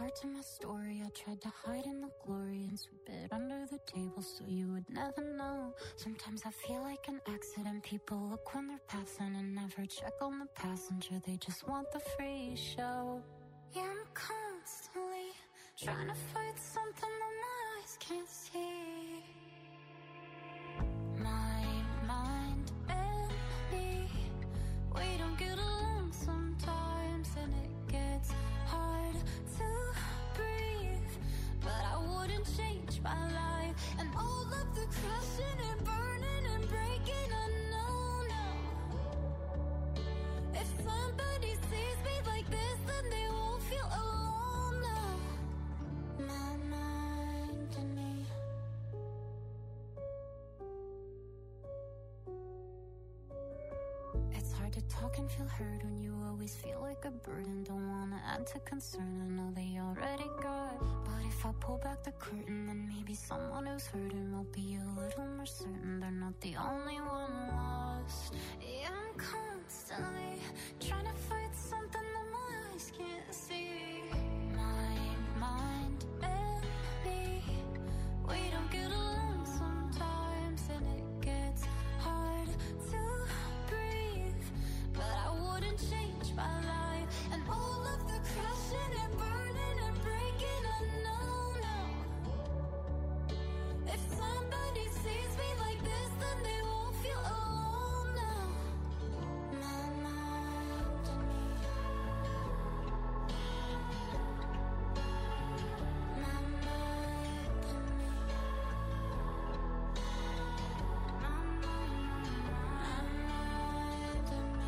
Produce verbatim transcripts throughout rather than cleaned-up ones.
part to my story. I tried to hide in the glory and sweep it under the table so you would never know. Sometimes I feel like an accident. People look when they're passing and never check on the passenger. They just want the free show. Yeah, I'm constantly trying to fight something that my eyes can't see. My mind and me, we don't get along sometimes, and it gets hard to breathe. But I wouldn't change my life, and all of the crashing and burning and breaking, I know now. If somebody sees me like this, then they won't feel alone now. My mind and me. It's hard to talk and feel heard when you always feel like a burden. Don't wanna add to concern, I know they already got. But if I pull back the curtain, then maybe someone who's hurting will be a little more certain they're not the only one lost. Yeah, I'm constantly trying to fight something that my eyes can't see. My mind and me, we don't get along sometimes, and it gets hard to breathe. But I wouldn't change my life, and all of the crashing and burning and breaking, I know now. If somebody sees me like this, then they won't feel alone now. My mind and me. My mind and me. My mind and me.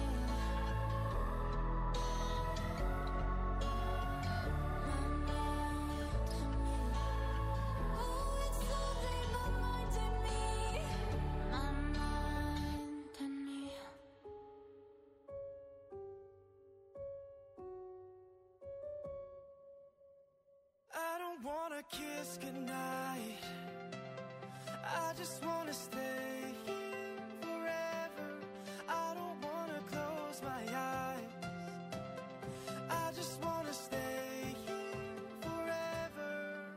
Oh, it's all in my mind and me. My mind and me. I don't wanna kiss goodnight. I just wanna stay here forever. I don't wanna close my eyes. I just wanna stay here forever.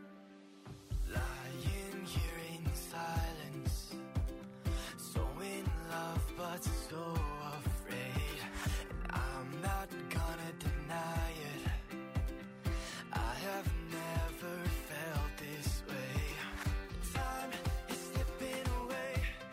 Lying here in silence, so in love but so afraid. And I'm not gonna deny it, I have never felt this way. Time is slipping away,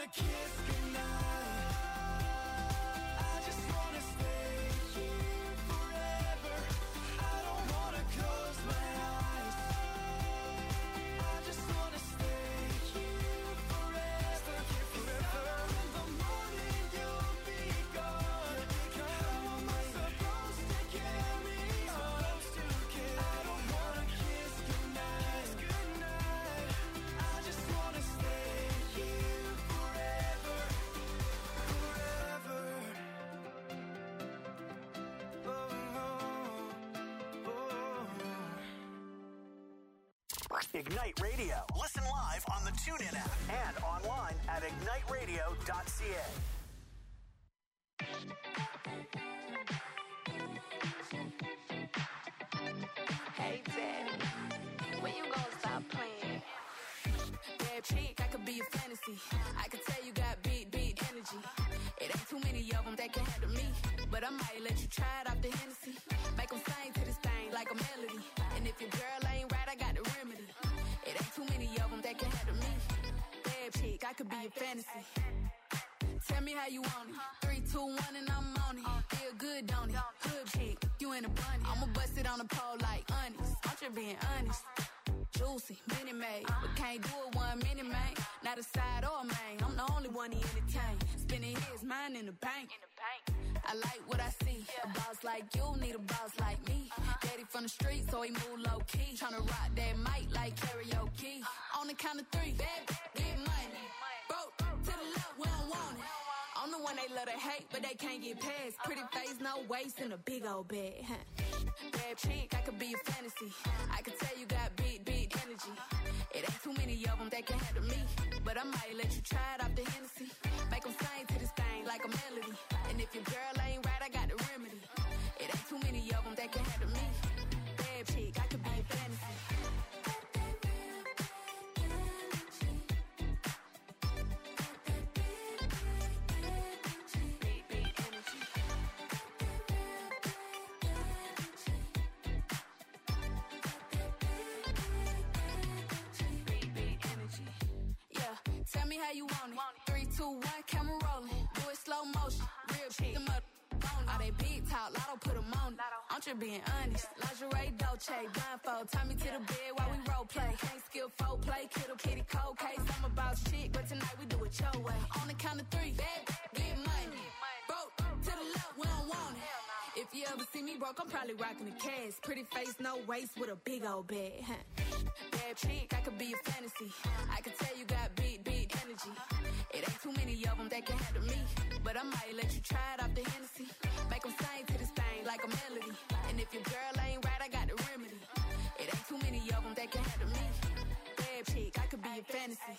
wanna kiss goodnight. I just wanna stay here forever. I don't wanna close my eyes. I just wanna stay here forever. Forever. In the morning you'll be gone. How am I supposed to carry on? I don't wanna kiss goodnight. Goodnight. I just wanna stay here forever. Forever. Oh, oh, oh. Ignite Radio. Listen live on the TuneIn app and online at ignite radio dot c a. Hey, Daddy, when you gonna stop playing? Bad chick, I could be a fantasy. I could tell you got big, big energy. It ain't too many of them that can handle me. But I might let you try it off the Hennessy. Make them sing to this thing like a melody. And if your girl ain't right, I got the remedy. It ain't too many of them that can handle me. Bad chick, I could be a fantasy. Tell me how you want it. Three, two, one, and I'm on it. Feel good, don't it? Hood chick, you in a bunny. I'ma bust it on the pole like honest. I'm just being honest. Juicy, mini made, but can't do it one minute, man. Not a side or a main. I'm the only one he entertain. Spinning his mind in the bank. I like what I see. A boss like you need a boss like me. Daddy from the street, so he move low key. Tryna rock that mic like karaoke. On the count of three, bad, get money. Broke to the left, we don't want it. I'm the one they love to hate, but they can't get past. Pretty face, no waist, and a big old bag. Huh? Bad chick, I could be a fantasy. I could tell you got big, big energy. It ain't too many of them that can handle me. But I might let you try it off the Hennessy. Make them sing to this thing like a melody. And if your girl ain't right, I got the remedy. It ain't too many of them that can handle me. Bad chick, I could be a fantasy. Tell me how you want it. Three, two, one, camera rolling. Do it slow motion. Real shit. Them up on all they big talk. Lotto put them on it. I'm just being honest. Lingerie, Dolce, blindfold. Tie me to the bed while we role play. Can't skill folk play. Kittle, kitty, cold case. I'm about shit, but tonight we do it your way. On the count of three, bad, get money. Broke to the left, we don't want it. If you ever see me broke, I'm probably rocking a cash. Pretty face, no waist, with a big old bag. Huh? Bad chick, I could be a fantasy. I could tell you got big, big energy. It ain't too many of them that can handle me. But I might let you try it off the Hennessy. Make them sing to this thing like a melody. And if your girl ain't right, I got the remedy. It ain't too many of them that can handle me. Bad chick, I could be a fantasy.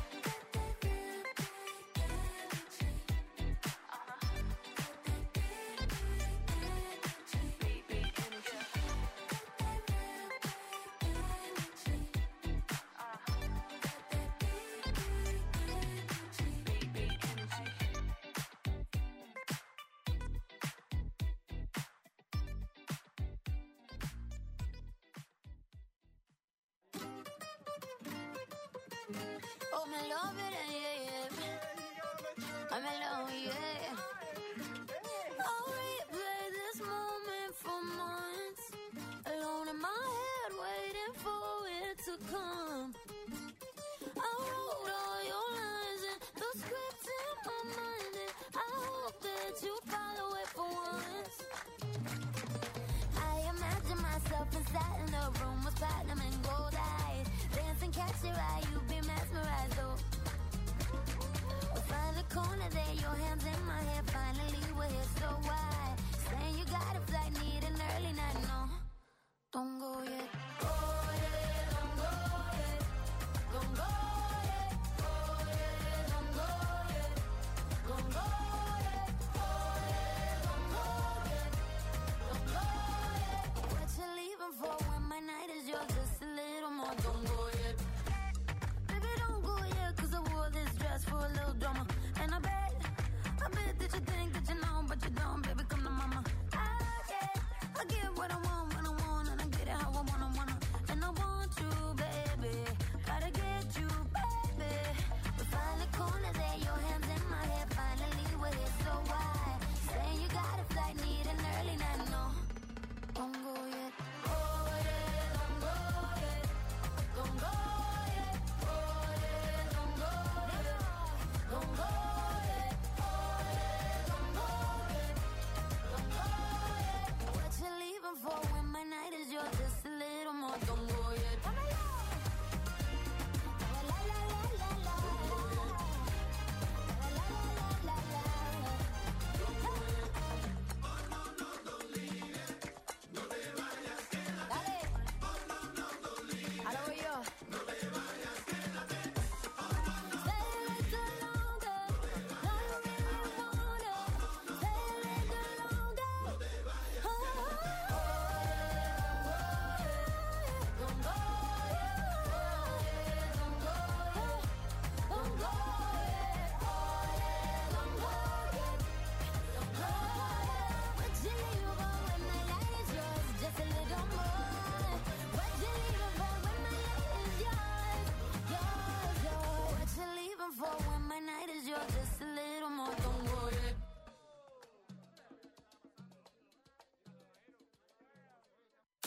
Oh, me love it, yeah, yeah. I'm in love, yeah. I'll replay this moment for months. Alone in my head, waiting for it to come. I wrote all your lines and the script in my mind, and I hope that you follow it for once. I imagine myself inside in the room with platinum and gold eyes. Dance and catch your eye, you be mesmerized, though.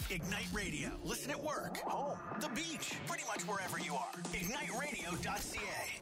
Ignite Radio. Listen at work, home, the beach, pretty much wherever you are. ignite radio dot c a.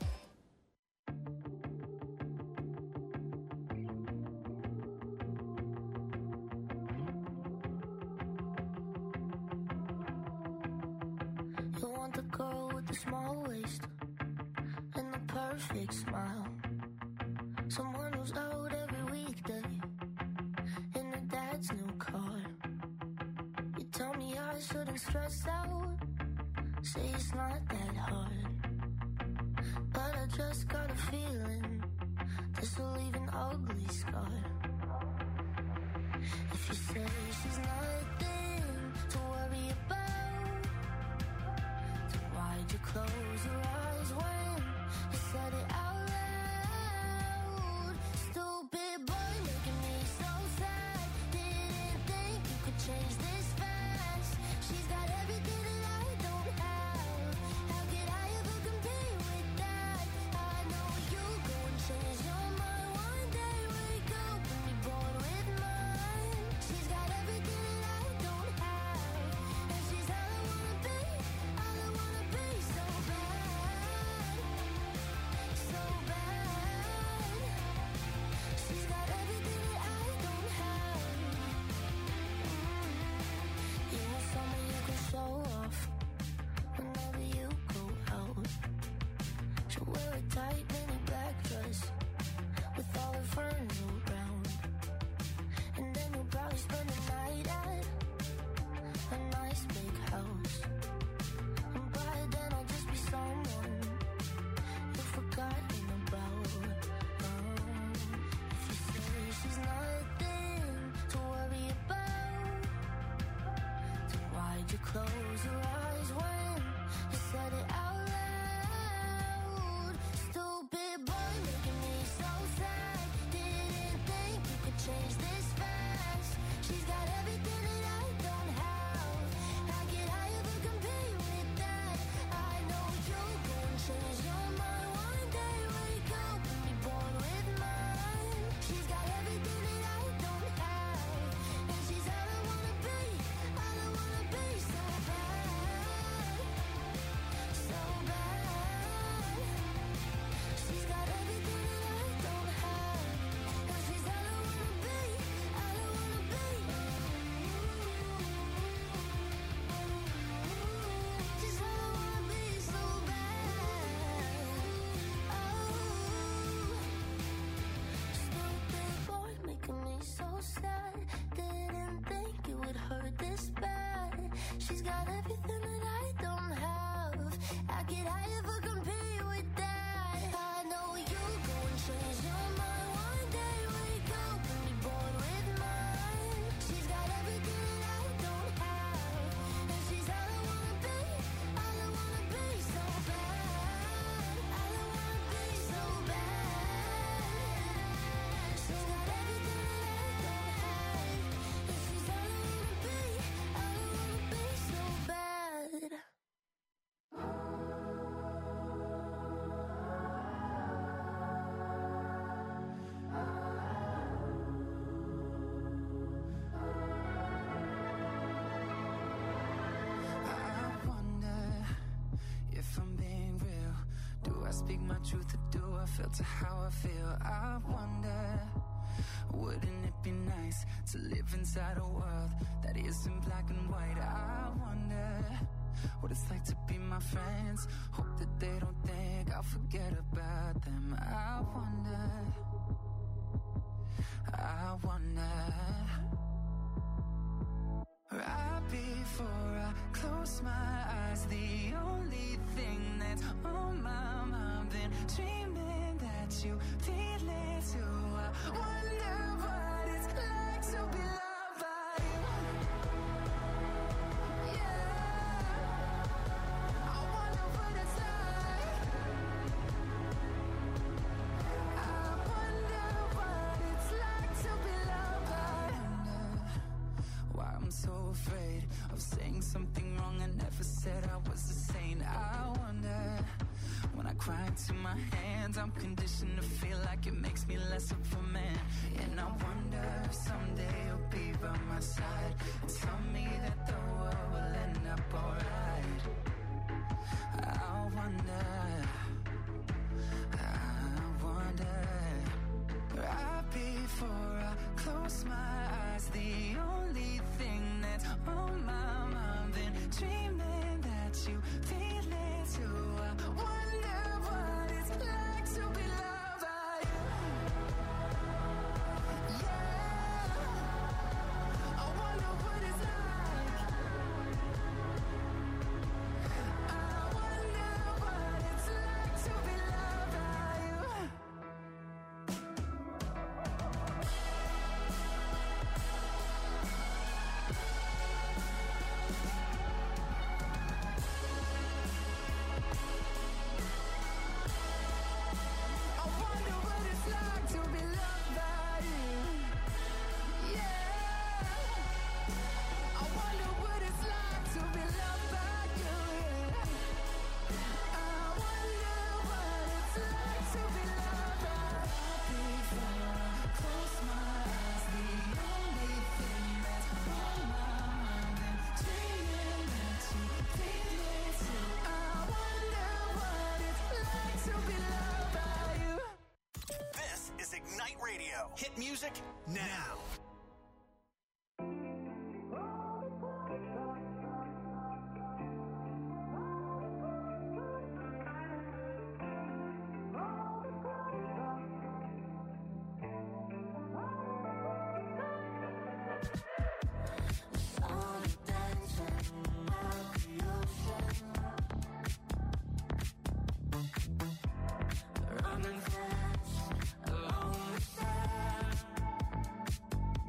You want the girl with the small waist and the perfect smile. Someone who's out every weekday in her dad's new car. You tell me I shouldn't stress out, say it's not that hard. But I just got a feeling this will leave an ugly scar. If you say she's nothing to worry about, then why'd you close your eyes when you said it out loud? Stupid boy making me so sad. Didn't think you could change this fast. She's got everything that I don't have. How could I ever compete with that? I know you go and change your mind one day. Wake up and be born with mine. She's got everything that I don't have, and she's all I wanna be, all I wanna be. So bad, so bad. She's got everything that I don't have. You want someone you can show off whenever you go out. She'll wear a tight mini black dress with all her friends around, and then you'll probably spend the night at a nice big house. And by then I'll just be someone you've forgotten about. Um, if you say she's nothing to worry about, then why'd you close your eyes when you said it out loud? Stupid boy making me so sad. Didn't think you could change this fast. She's got everything that I don't have. How could I ever compete with that? I know you'll go and change your mind one day. Wake up and be born with mine. She's got everything that I don't have, and she's all I wanna be, all I wanna be. So bad, so bad. She's got everything that I don't have, and she's all I wanna be, all I wanna be. She's all I wanna be, so bad. Oh, stupid boy making me so sad. Didn't think it would hurt this bad. She's got everything that I don't have. How could I ever compete with that? I know you'll go and change your mind one day. Wake up and be born with mine. She's got everything that I don't have, and she's all I wanna be, all I wanna be. So bad, all I wanna be. So bad. She's got everything that I don't have, and she's all I wanna be, all I wanna be. So bad. I wonder if I'm being real. Do I speak my truth or do I filter how I feel? I wonder, wouldn't it be nice to live inside a world that isn't black and white? I wonder what it's like to be my friends. Hope that they don't think I'll forget about them. I wonder, I wonder. Right before I close my eyes, the only thing that's on my mind, been dreaming that you feel it too. I wonder what it's like to be loved by you. Yeah, I wonder what it's like. I wonder what it's like to be loved by you. Why I'm so afraid of saying something wrong. I never said I was a saint. I wonder when I cry to my hands. I'm conditioned to feel like it makes me less of a man. And I wonder if someday you'll be by my side. Tell me that the world will end up alright. I wonder, I wonder. Right before I close my eyes, the only thing that's on my mind, been dreaming that you feel it too. I wonder what it's like to be loved by you. Yeah, I wonder what it's like. I wonder what it's like to be loved by you. Ignite Radio. Hit music now. Running fast along the sand.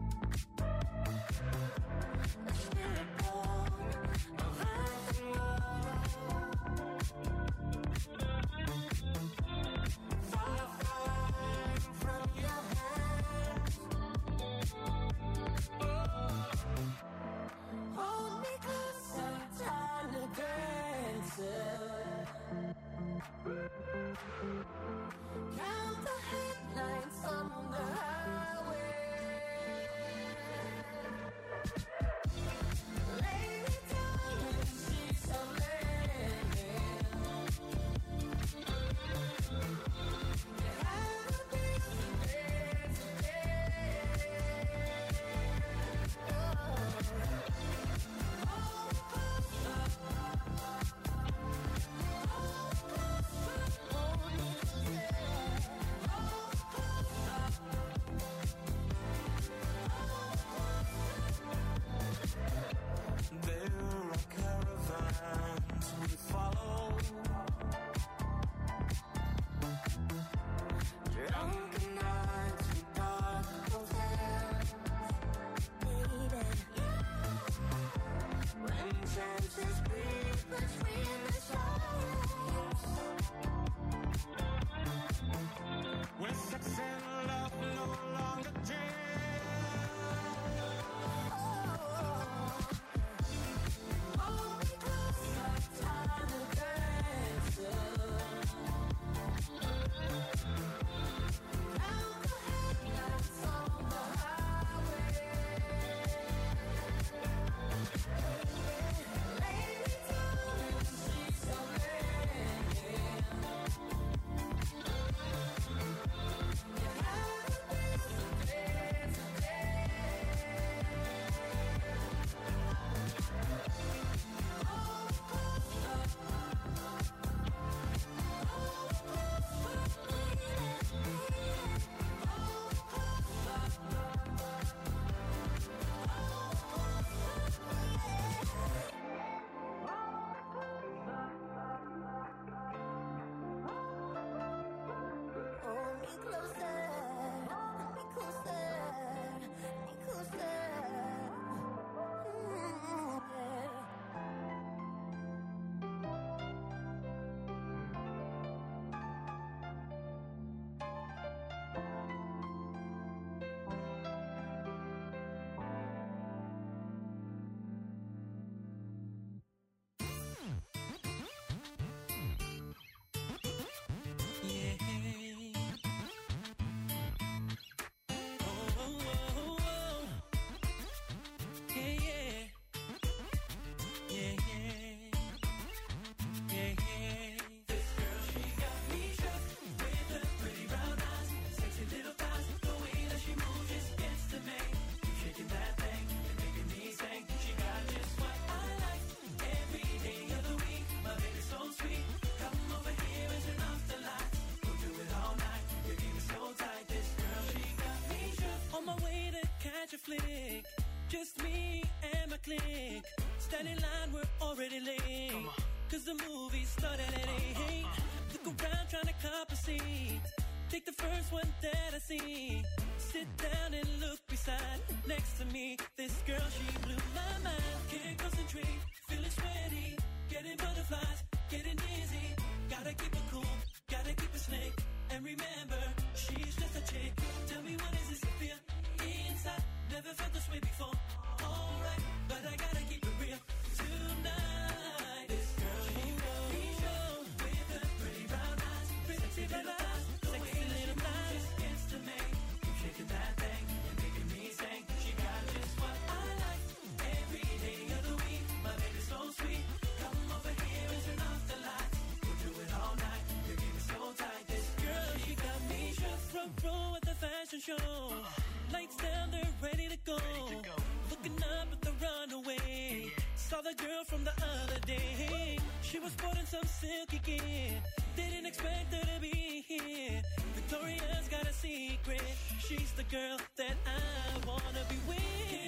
see. Take the first one that I see. Sit down and look beside, next to me. This girl, she blew my mind. Can't concentrate, feeling sweaty, getting butterflies, getting dizzy. Gotta keep it cool, gotta keep it slick. And remember, she's just a chick. Tell me what is this I feel inside? Never felt this way before. Alright, but I gotta keep it real tonight. This girl, she got me show with her pretty brown eyes, pretty brown eyes, sexy little thighs. Gets to me, keep shaking that thing and making me sing. She got just what I like every day of the week. My baby's so sweet. Come over here and turn off the lights. We'll do it all night. You keep me so tight. This girl, she got me shook. Front row at the fashion show. Lights down, they're ready to go. Looking up at the runaway. Saw the girl from the other day. She was sporting some silky gear. Didn't expect her to be here. Victoria's got a secret. She's the girl that I wanna be with.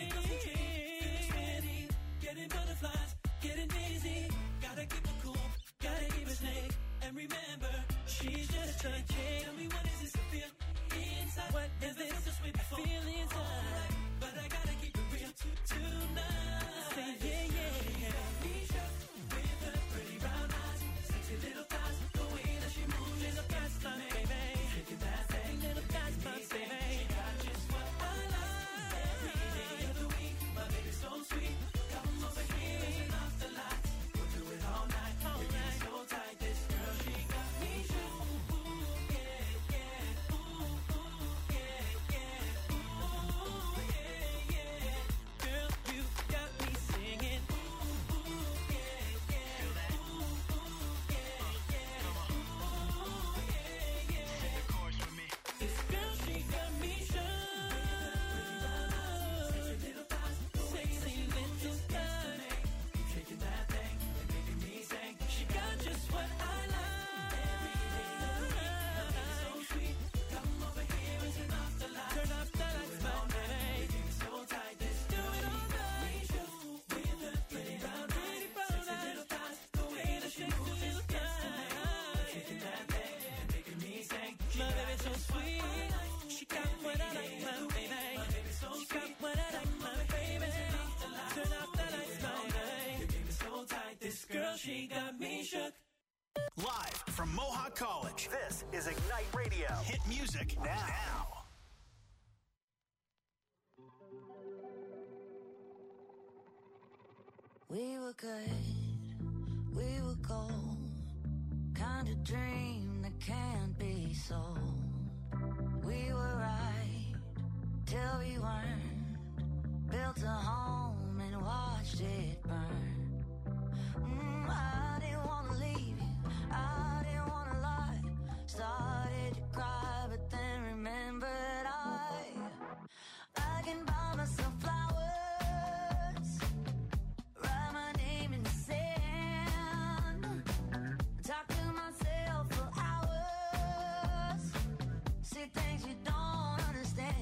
Feeling getting butterflies, getting dizzy. Gotta keep it cool, gotta keep it slick. And remember, she's just a chick. Tell me what is this I feel inside? What is this I feel inside? But I gotta keep it real tonight. Say yeah, yeah, yeah. Me shook with her pretty brown eyes, sexy little thighs. The way that she moves is a pastime, baby. Shaking that thing, little pastime, baby. She got just what I like every day of the week. My baby's so sweet. Come over here and turn off the lights. We'll do it all night. All night. So tight, this girl, she got me shook. Ooh, yeah, yeah. Ooh, ooh, yeah, yeah. Ooh, yeah, yeah. Girl, you got me singing. Ooh, ooh, yeah, yeah. Ooh, ooh, yeah, yeah. Ooh, yeah, yeah. Sing the chorus with me. This girl, she got me shook. Sexy little thighs, sexy little thighs. Keep shaking that thing and making me sing. She got just what I like. Every day of the week, so sweet. Come over here and turn off the lights. Turn off the lights, my baby. Keep me so tight, this do it all night. With her pretty brown eyes, sexy little thighs. The way that she moves, little thighs. Shaking that thing and making me sing. My baby's so sweet. She got what I like, my baby. She got what I like, my baby. Turn off the lights, my baby. You keep me so tight, this girl, she got me shook. Live from Mohawk College, this is Ignite Radio. Hit music now. We were good, we were gold. Kind of dream that can't be sold. We were right till we weren't. Built a home and watched it burn. Mm, I didn't want to leave you, I didn't want to lie. Started to cry, but then remembered I I can buy myself flowers, write my name in the sand, talk to myself for hours, see things you don't understand.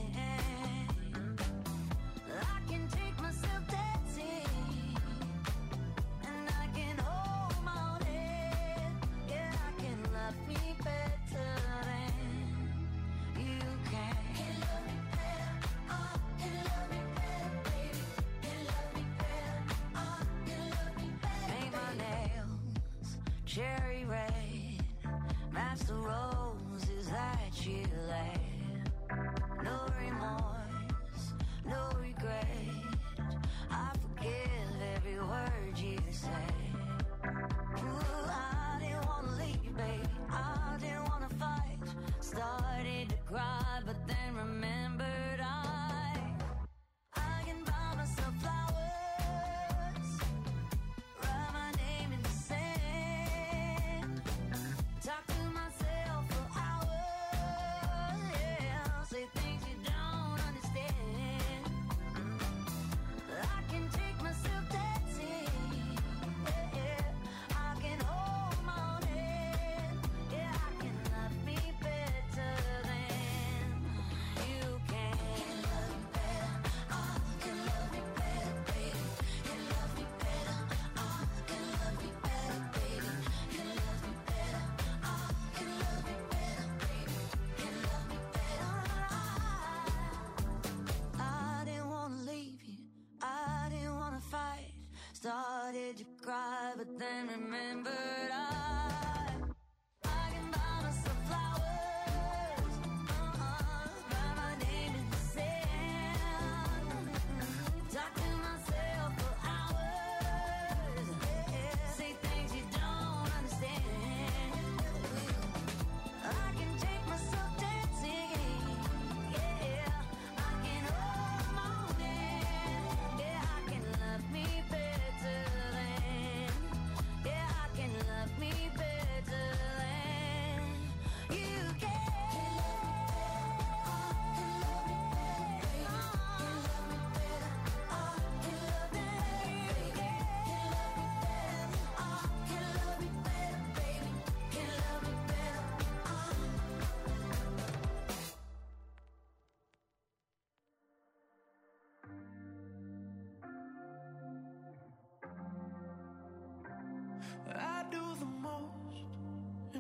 I can take myself dancing, and I can hold my own head. Yeah, I can love me better than you can. Can love me better, oh, can love me better, baby. Can love me better, oh, can love me better. Paint my nails cherry red, match the roses that you laid. No remorse, no regret. I forgive every word you said. Ooh, I didn't want to leave you, baby. I didn't want to fight. Started to cry, but then remembered I I can buy myself flowers, write my name in the sand, talk to myself for hours, yeah, say things you don't understand. I can take myself dancing, yeah,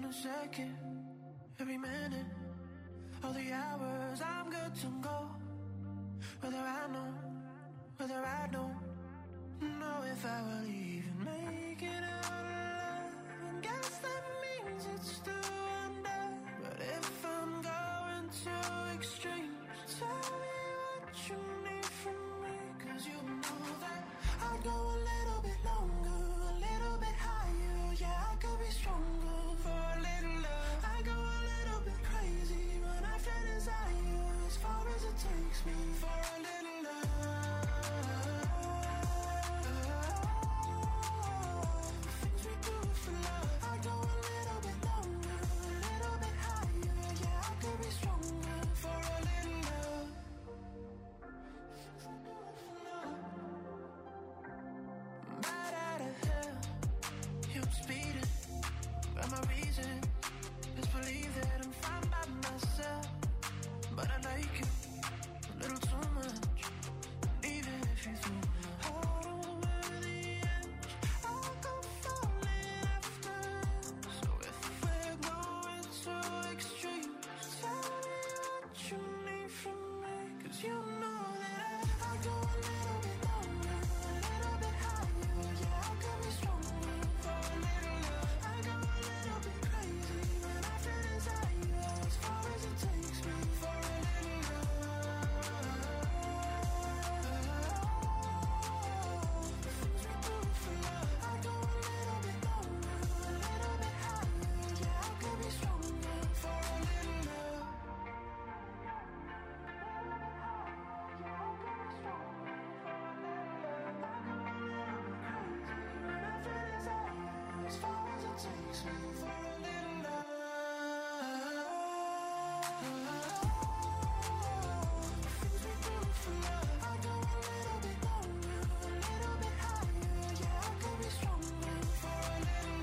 a second, every minute, all the hours I'm good to go. Whether I know, whether I don't know if I will even make it out alive. And guess that means it's still under. But if I'm going too extreme, tell me what you need from me. Cause you know that I'd go a little bit longer, a little bit higher. Yeah, I could be stronger for a little love. I go a little bit crazy when I feel desire, as far as it takes me for a little love. Things we do for love. I go a little bit longer, a little bit higher. Yeah, I could be stronger for a little love. Right out of hell, yeah, I'm speeding. But my reason is believe that I'm fine by myself. But I like you a little too much. Even if you threw my heart over the edge, I'll go falling after. So if we're going too extreme, tell me what you need from me. Cause you know that I, I go a little bit longer, a little bit higher. Yeah, I could be stronger for a little love. I go a little bit crazy when I feel desire, as far as it takes me for a little love. The things we do for love. I go a little bit longer, a little bit higher. Yeah, I could be stronger for a little love. As far as it takes me for a little love. Things we do for love. I go a little bit longer, a little bit higher. Yeah, I could be stronger for a little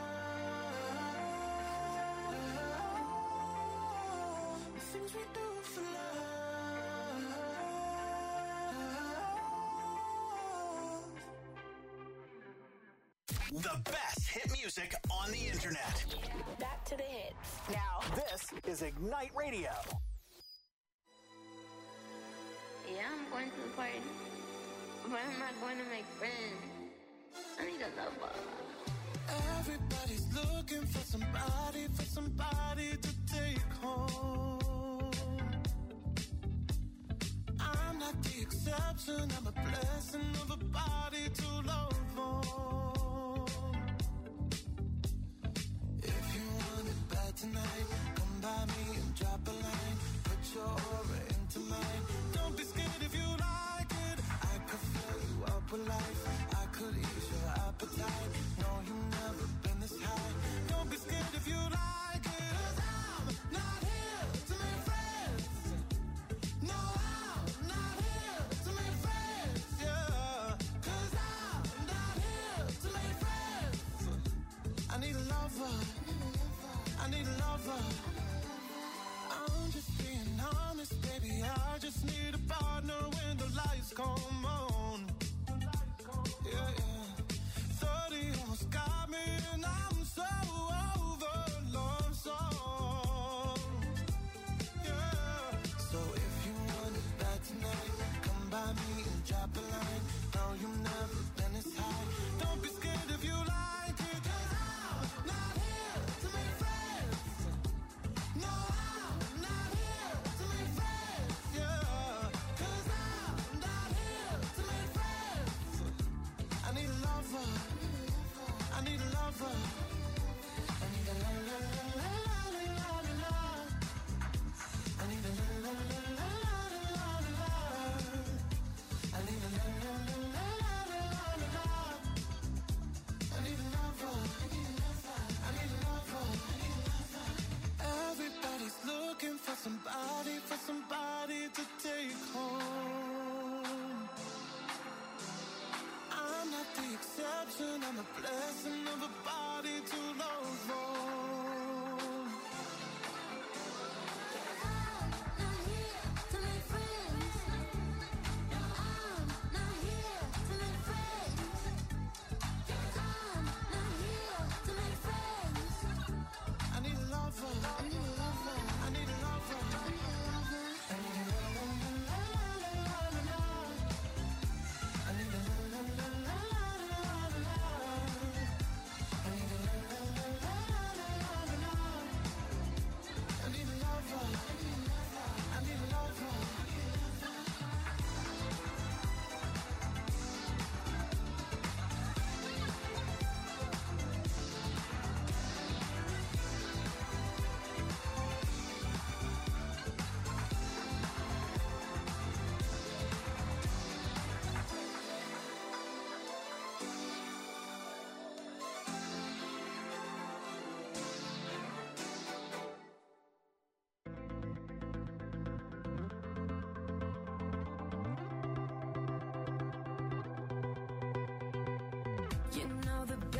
love. The things we do for love. The best hit music on the internet. Back to the hits. Now. This is Ignite Radio. Yeah, I'm going to the party, but I'm not going to make friends. I need a lover. Everybody's looking for somebody, for somebody to take home. I'm not the exception, I'm a blessing of a body to love on. If you want it bad tonight, come by me and drop a line. Put your aura into mine. Don't be scared if you like it. I could fill you up with life. I could ease your appetite. No, you've never been this high. Don't be scared if you like it. 'Cause I'm not here to make friends. No, I'm not here to make friends. Yeah. 'Cause I'm not here to make friends. I need a lover. I need a lover. I'm just being honest, baby. I just need a partner when the lights come on. Yeah, yeah. thirty almost got me, and I'm so over love song. Yeah. So if you want it bad tonight, come by me and drop a line. No, you've never been this high. Don't be scared if you like it. 'Cause I'm not here to make friends. No, I'm not here to make friends. Yeah. 'Cause I'm not here to make friends. I need a lover. I need a lover. I need a la la la la la la la la. I need a la la la la la la la la. I need a la la la la la la la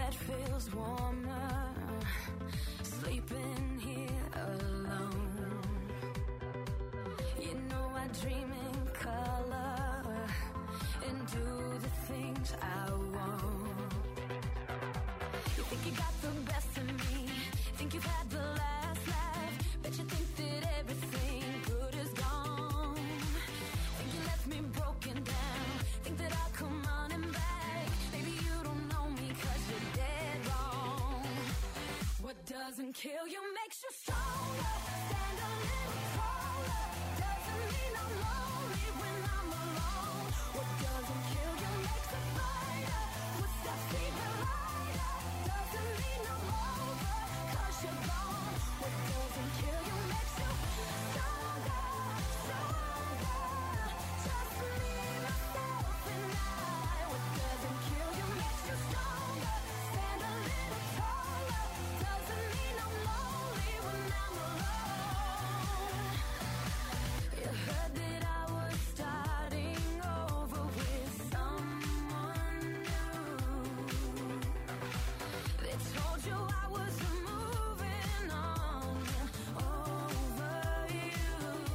bed feels warmer, sleeping here alone. You know I dream in color and do the things I want. You think you got the best of me, think you've had the last laugh, bet you think that everything good is gone. Think you left me broken down, think that I'll come running back. Maybe you don't know me cause you're dead wrong. What doesn't kill you makes you stronger. Stand a little taller, doesn't mean I'm lonely when I'm alone. What doesn't kill you makes a fighter, puts that fever lighter. Doesn't mean I'm over cause you're gone. What doesn't kill you makes you stronger, stronger. Just me, myself and I. What doesn't kill you makes you stronger. Stand a little taller, doesn't mean I'm lonely when I'm alone. You heard that I was starting over with someone new. They told you I was moving on over you.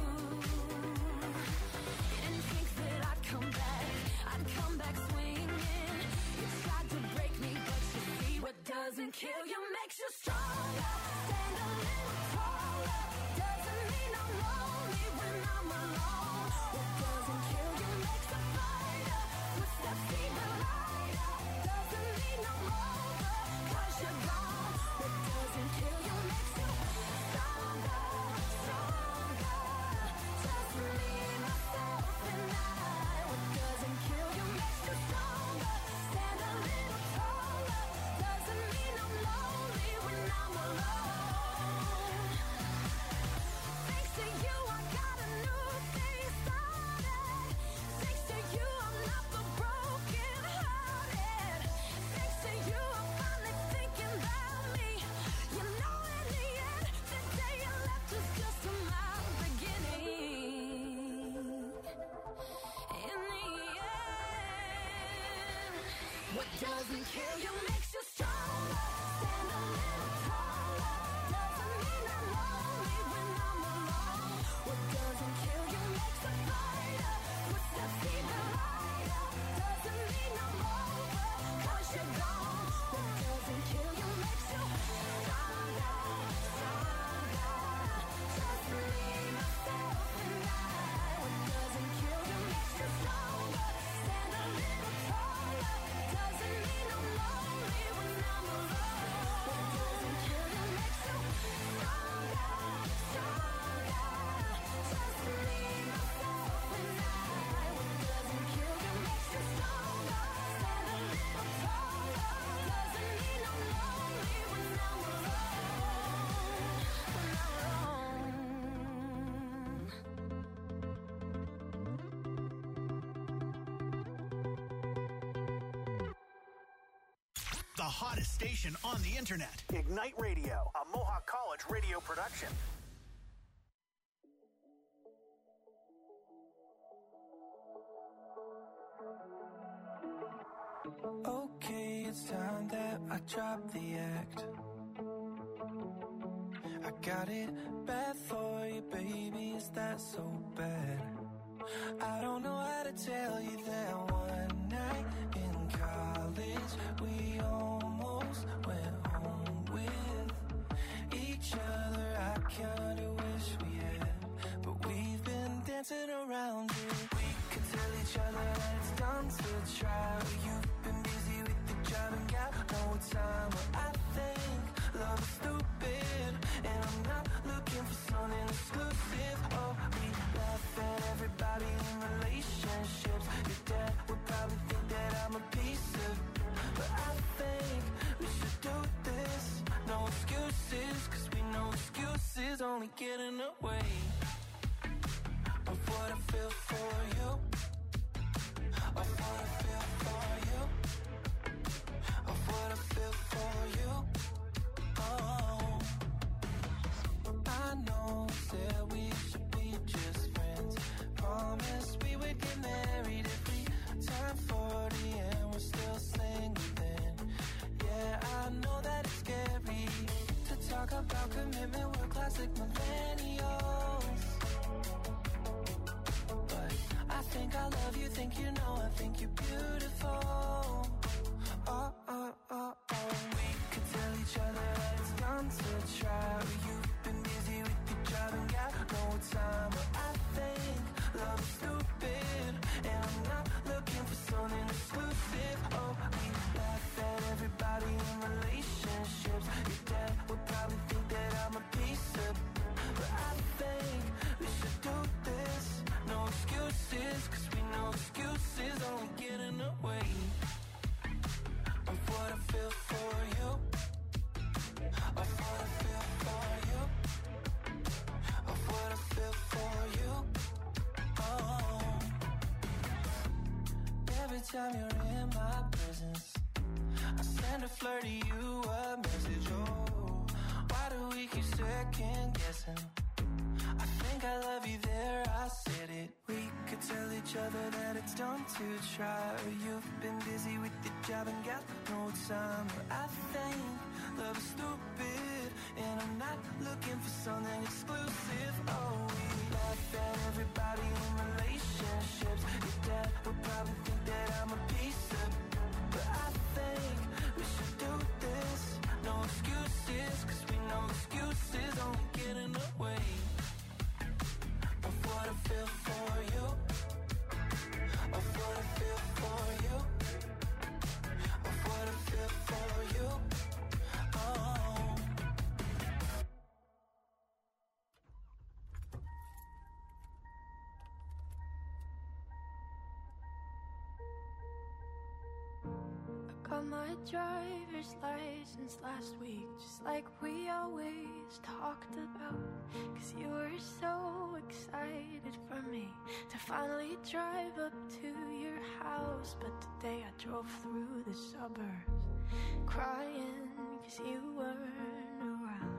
You didn't think that I'd come back, I'd come back swinging. You tried to break me, but you see what doesn't kill you makes you stronger. Stand a little taller, doesn't mean I'm lonely when I'm alone. What doesn't kill you makes a fighter, puts that fever lighter. Doesn't mean I'm over cause you're gone. What doesn't kill you makes you stronger, stronger. Just me, myself and I. What doesn't kill you makes you stronger. Stand a little taller, doesn't mean I'm lonely when I'm alone. Thanks to you I got a new day started. Thanks to you I'm not the broken hearted. Thanks to you I'm finally thinking about me. You know in the end, the day you left was just my beginning. In the end, what doesn't kill you makes you stronger. Stand a little taller, doesn't mean I'm lonely when I'm alone. What doesn't kill you makes a fighter, puts that fever lighter. Doesn't mean I'm over cause you're gone. What doesn't kill you makes you stronger, stronger. Just me, myself and I. What doesn't kill you makes you stronger. Stand a little taller, doesn't mean I'm lonely when I'm alone. What doesn't kill you makes you stronger, stronger. Just me, myself and I. What doesn't kill you makes you stronger. Stand a little taller, doesn't mean I'm lonely when I'm alone. When I'm The hottest station on the internet. Ignite Radio, a Mohawk College radio production. Okay, it's time that I drop the act. I got it bad for you, baby, is that so bad? I don't know how to tell you that one night in college we almost went home with each other. I kinda wish we had, but we've been dancing around it. We could tell each other that it's done to try. You've been busy with the job and got no time. But I think love is stupid, and I'm not looking for something exclusive. Oh, we laugh at everybody in relationships. Your dad would probably think that I'm a piece of, but I think we should do this. No excuses, cause we know excuses only get in the way of what I feel for you, of what I feel for you, of what I feel for you. Oh, I know that we should be just friends. Promise we would get married if we turn forty and we're still single then. Yeah, I like millennials. But I think I love you, think you know, I think you're beautiful. Oh, oh, oh, oh. We could tell each other that it's dumb to try. You've been busy with your job and got no time. But I think love is stupid, and I'm not looking for something exclusive. Oh, we laugh at everybody in relationships. Your dad would probably think that I'm a piece of, but I think we should do this. No excuses, cause we know excuses only get in the way of what I feel for you, of what I feel for you, of what I feel for you. Oh, every time you're in my presence, I send a flirt to you a message. Oh, why do we keep second guessing? I think I love you there, I said it. We could tell each other that it's dumb to try, or you've been busy with your job and got no time. But I think love is stupid, and I'm not looking for something exclusive. Oh, we laugh at everybody in relationships. Your dad would probably think that I'm a piece of, but I think we should do this. No excuses, cause we know excuses only get in the way of what I feel for you, of what I feel for you, of what I feel for you. Oh, I got my driver's license last week, just like we always talked about. Cause you were so excited for me to finally drive up to your house. But today I drove through the suburbs crying cause you weren't around.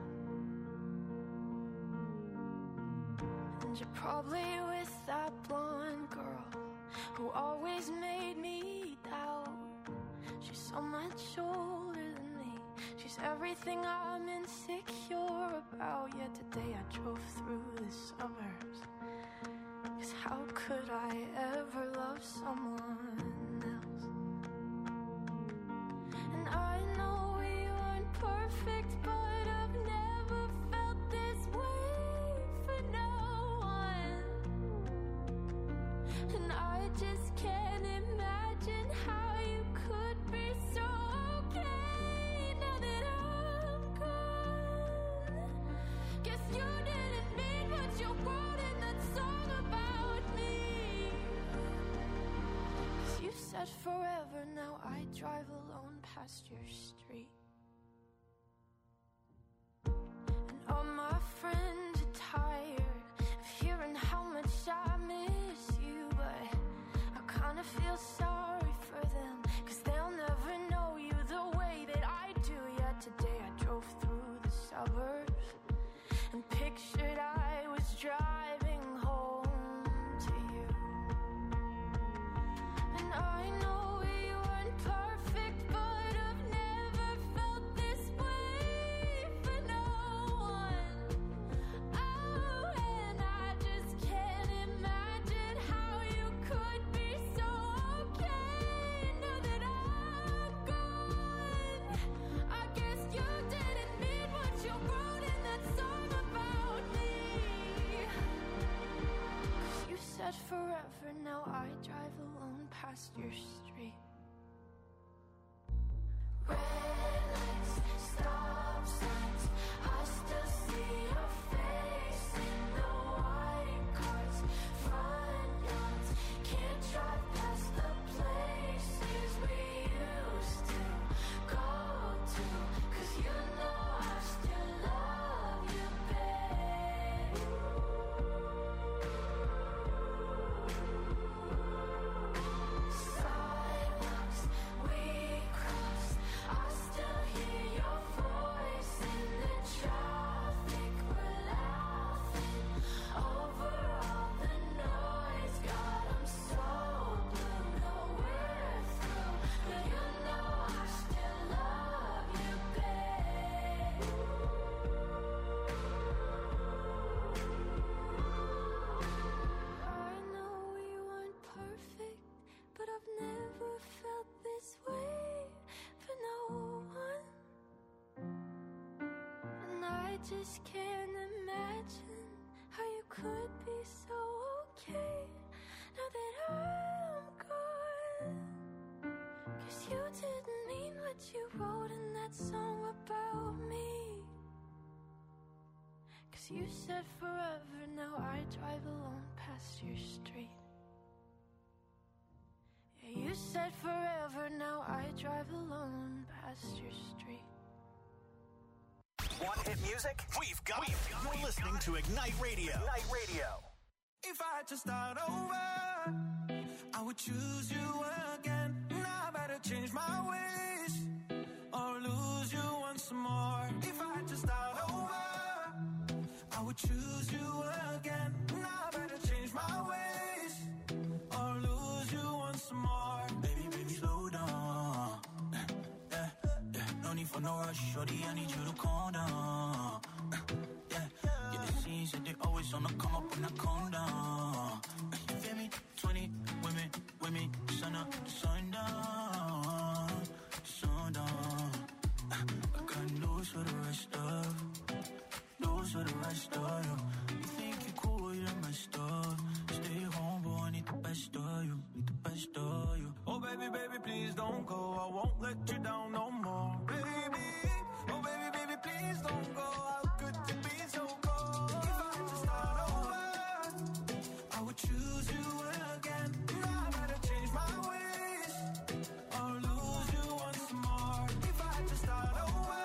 And you're probably with that blonde girl who always made me doubt. She's so much older than me, she's everything I'm insecure about. Yet today I drove through the suburbs, cause how could I ever love someone else? And I know we weren't perfect, but I've never felt this way for no one. And I just can't imagine how you could be so okay now that I'm gone. Guess you didn't mean what you wrote in that song about me. Cause you said forever, now I drive alone past your street. And all my friends are tired of hearing how much I miss you, but I kinda feel sorry for them, cause they'll never know you the way that I do. Yet today I drove through the suburbs and pictured I was driving home to you. And I know we weren't perfect, but I've never felt this way for no one. Oh, and I just can't imagine how you could be so okay now that I'm gone. I guess you didn't mean what you wrote in that song about me. Cause you said forever, now I drive alone past your street. Red lights, stop signs, I still see your face in the white cars, front yards. Can't drive past the places we used to go to, cause you know I still love you, babe. Sidewalks, I just can't imagine how you could be so okay now that I'm gone. Cause you didn't mean what you wrote in that song about me. Cause you said forever, now I drive alone past your street. Yeah, you said forever, now I drive alone past your street. Want hit music? We've got it. You're listening to Ignite Radio. Ignite Radio. If I had to start over, I would choose you again. Now I better change my ways or lose you once more. If I had to start over, I would choose you again. Now I better change my ways or lose you once more. Baby, baby, slow down. Yeah, yeah. No need for no rush, shorty, I need you to calm down. Yeah, yeah, the scenes that they always on the come up when I calm down. You feel me? Twenty women, women, sun up, sun down, sun down. I got news for the rest of, news for the rest of you. You think you cool, you're messed up. Stay home, but I need the best of you, need the best of you. Oh baby, baby, please don't go. I won't let you down no more, baby. Oh baby, baby, please don't go. How could you be so cold? If I had to start over, I would choose you again. Now I better change my ways or lose you once more. If I had to start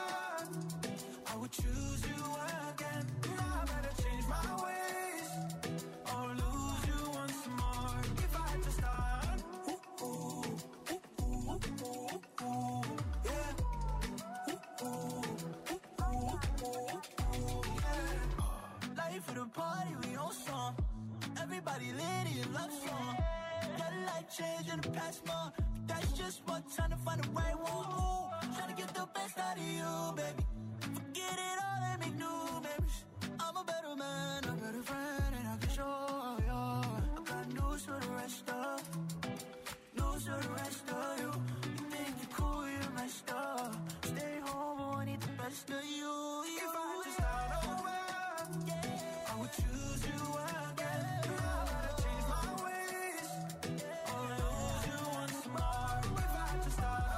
over, I would choose you again. Now I better change my ways or lose you once more. If I had to start, ooh, ooh, ooh, ooh, ooh, ooh, yeah. Ooh, ooh, ooh, ooh, ooh, yeah. Life of the party, we on song. Everybody lit in love song. Got a life change in the past month. That's just one time to find the right one. Ooh, trying to get the best out of you, baby. Forget it all and make new memories. I'm a better man, a better friend, and I can show you. I got news for the rest of, news for the rest of you. You think you're cool, you're messed up. Stay home, but I need the best of you. If I had to start over, I would choose you again. Now I gotta change my ways or lose you once more. If I had to start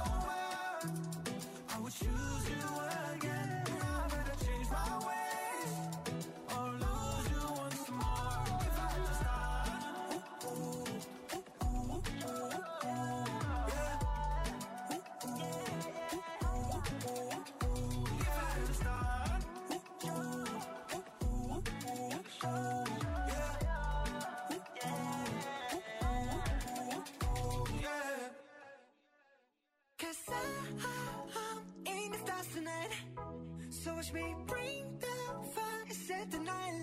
over, I would choose you again. Now I better change my ways or lose you once more. If I had to start, ooh, ooh, ooh, ooh, ooh, ooh, yeah. Ooh, ooh, ooh, ooh, ooh, ooh. If I had to start, ooh, ooh, ooh, ooh, ooh, ooh, yeah. Ooh, ooh, ooh, ooh, ooh, yeah. Cause I, I'm in the stars tonight. So watch me bring the fire, set the night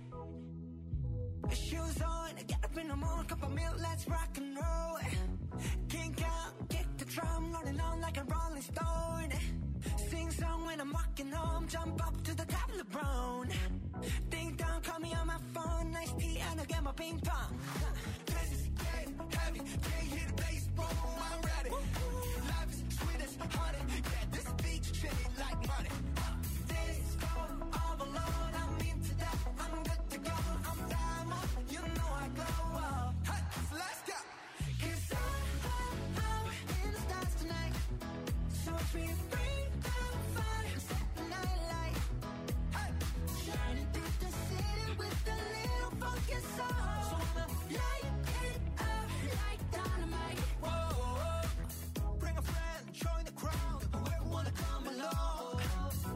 light. Shoes on, get up in the morning, cup of milk, let's rock and roll. Kink out, kick the drum, rolling on like a rolling stone. Sing song when I'm walking home, jump up to the top of the brown. Ding dong, call me on my phone, nice tea and I get my ping pong. This is getting heavy, can't hear the bass, boom, I'm ready. Life is sweet as honey, yeah, this beach shit like money. This go all alone, I'm into that, I'm good to go, I'm diamond, you know I glow up. Hey, so let's go. Cause I, I'm in the stars tonight, so watch me bring the fire, set the night light. Hey, shining through the city with a little funky soul. So I'ma light it up like dynamite. Whoa, bring a friend, join the crowd, whoever wanna come along.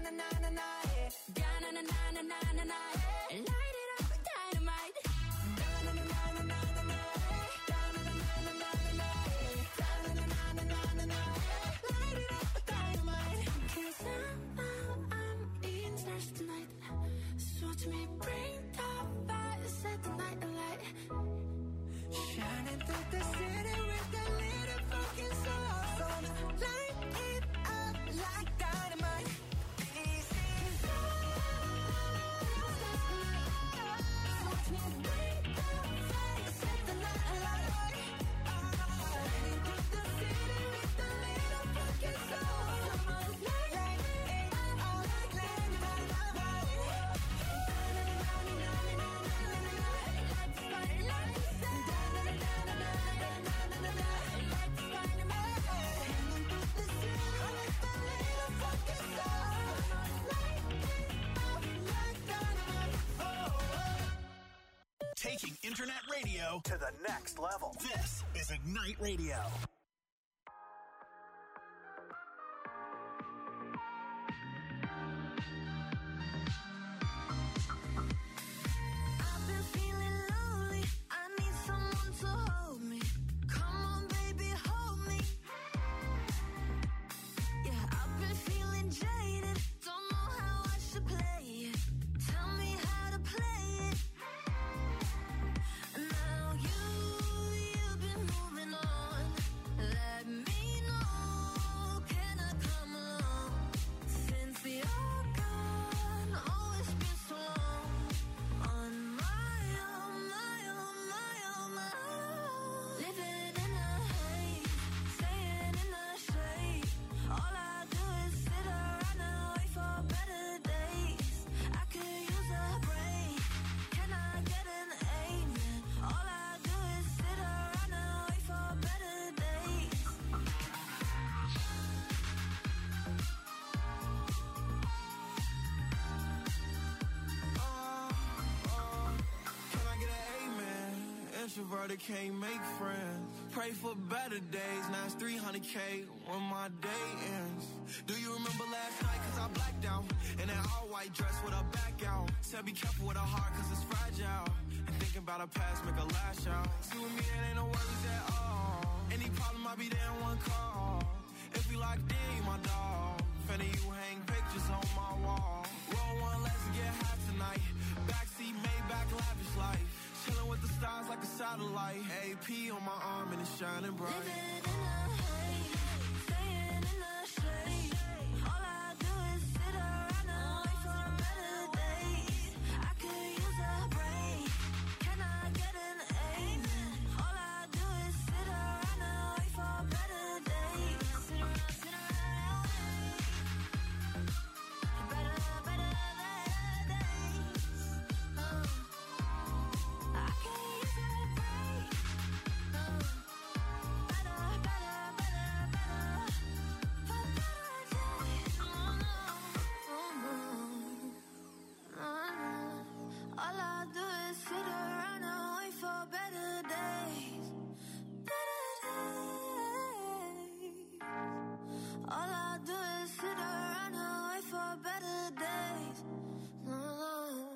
na na na na, yeah. Da na na na na na na na, yeah. Light it up with dynamite. Da na na na na na na na, da na na na na na na, da na na na na na na, light it up with dynamite. 'Cause I'm, I'm eating stars tonight. So watch me bring the fire, set the night alight. Shining through the city with that little fucking soul. So light it up like dynamite. Taking internet radio to the next level. This is Ignite Radio. I've been feeling lonely. I need someone to hold me. Come on, baby, hold me. Yeah, I've been feeling jaded. Don't know how I should play it. Tell me how to play it. Now you, you've been moving on. Let me know, can I come along? Since you're gone, oh, it's been so long. On my own, my own, my own, my own. Living in a haze, staying in the shade. All I do is sit around and wait for better days. I could use a break. Can I get an amen? All I do is sit around and wait for better days. Can I get an amen? Introverted can't make friends. Pray for better days. Now it's three hundred K when my day ends. Do you remember last night? Cause I blacked out in that all white dress with a back out. Said be careful with a heart cause it's fragile. And thinking about a past make a lash out. See with me it ain't no worries at all. Any problem I'll be there in one call. If we locked in, you my dog. Finna you hang pictures on my wall. Roll one, let's get high tonight. Backseat, Maybach, lavish life. Chilling with the stars like a satellite. A P on my arm and it's shining bright. Living in a haze, staying in the shade. All I do is sit around and wait for better days. I could use a break. Can I get an amen? All I do is sit around and wait for better days. Sit around, sit around and wait. Better, better, better days. Uh, I could use a break. Uh, better, better, better, better. For better days. Oh, no. Oh, no. Oh, no. All I do is sit around and wait for better days. Better days. All I do is sit around and wait for better days. No, no.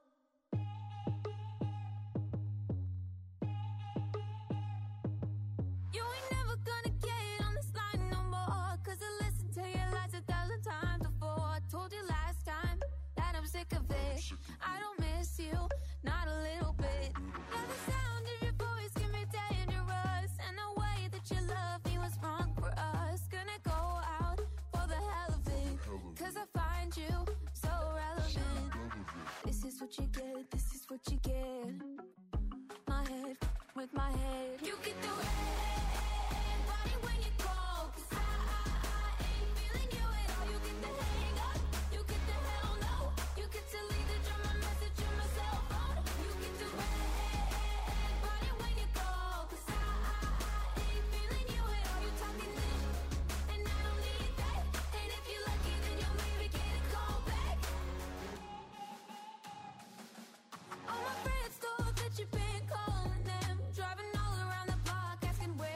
You ain't never gonna get on this line no more. Cause I listened to your lies a thousand times before. I told you last time that I'm sick of it. I don't miss you, not a little bit. Yeah, the sound of your voice can be dangerous. And the way that you love me was wrong for us. Gonna go out for the hell of it. Cause I find you so relevant. This is what you get, this is what you get. My head with my head. You get the red body when you call. Cause I, I, I ain't feeling you at all. You get the hang up, you get the hell no. You get to leave the drama message on my cell phone. You get the red body when you call. Cause I, I, I ain't feeling you at all. You talking this, and I don't need that. And if you're lucky, then you'll maybe get a call back. All my friends thought that you've been calling them, driving all around the block asking where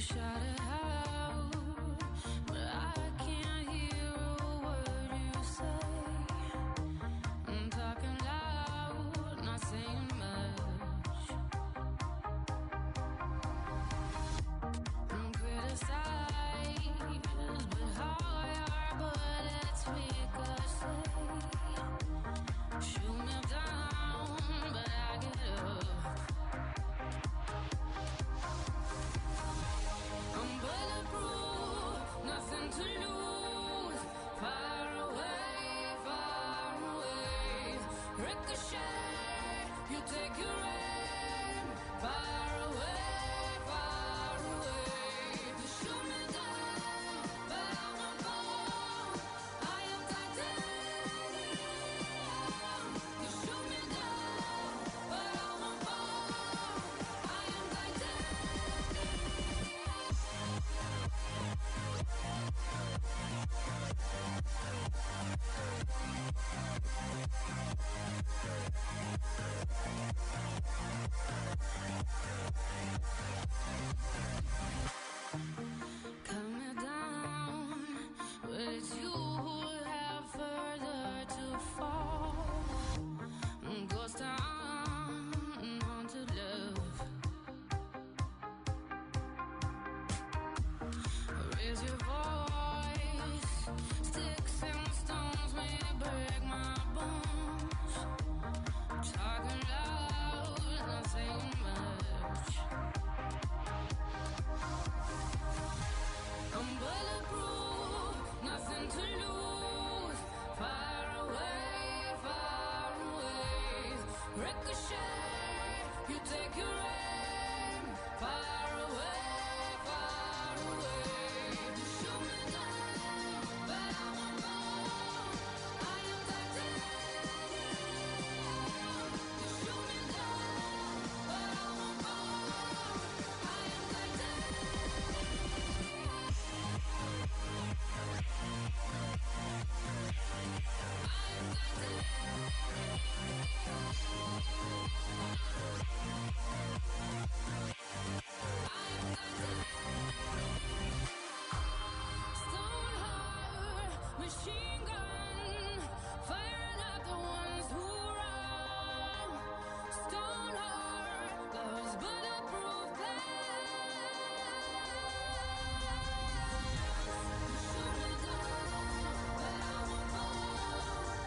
shout it out, but I can't hear a word you say. I'm talking loud, not saying much. I'm criticized, but how your bullets ricochet. Shoot me down, but I get up. I'm bulletproof, nothing to lose. Far away, far away. Ricochet, you take your